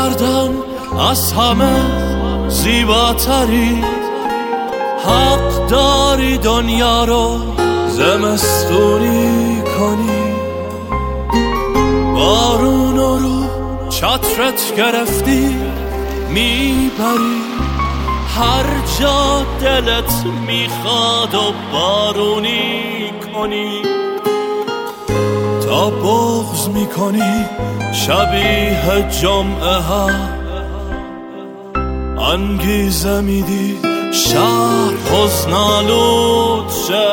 کردن از همه زیباتری، حق داری دنیا رو زمستونی کنی. بارونو رو چترت گرفتی میبری، هر جا دلت میخواد و بارونی کنی. تا بغض میکنی شبیه جمعه ها، انگیزه میدی شهر حزن‌آلود شه.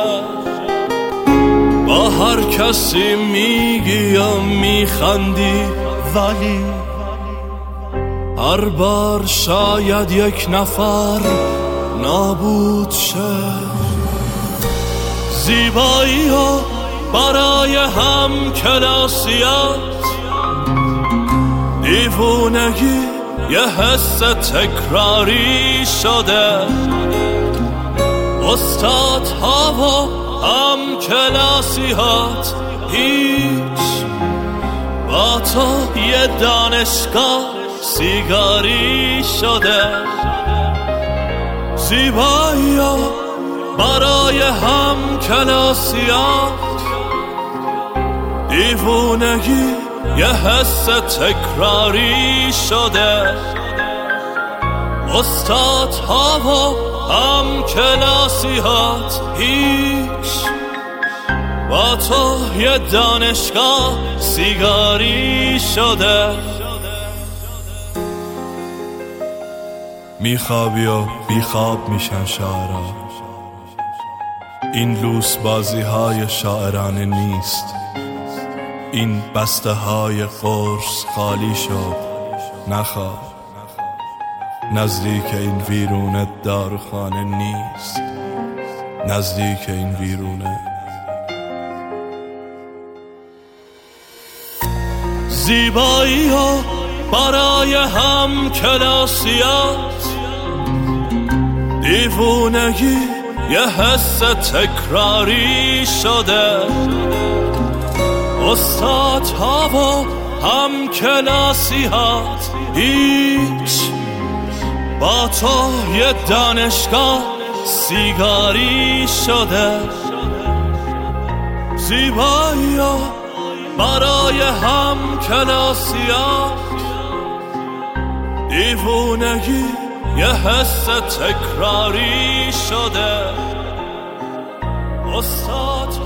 با هر کسی میگی و میخندی، ولی هر بار شاید یک نفر نابود شه. زیبایی ها برای هم کلاسیات، دیوونگی یه حس تکراری شده. استاد ها و هم کلاسیات هیچ، با تو یه دانشگاه سیگاری شده. زیبایی ها برای هم کلاسیات، دیوونگی یه حس تکراری شده. استاد ها و هم کلاسیات هیچ، با تو یه دانشگاه سیگاری شده. میخوابی و بیخواب میشن شاعرها، این لوس بازی های شاعرانه نیست. این بسته های قرص خالی شد، نخواب. نزدیک این ویرونه داروخانه نیست، نزدیک این ویرونه. زیبایی ها برای هم کلاسیات، دیوونگی یه حس تکراری شده. استاد ها و هم کلاسیات هیچ، با تو یه دانشگاه سیگاری شده. زیبایی ها برای هم کلاسیات، دیوونگی یه حس تکراری شده. استاد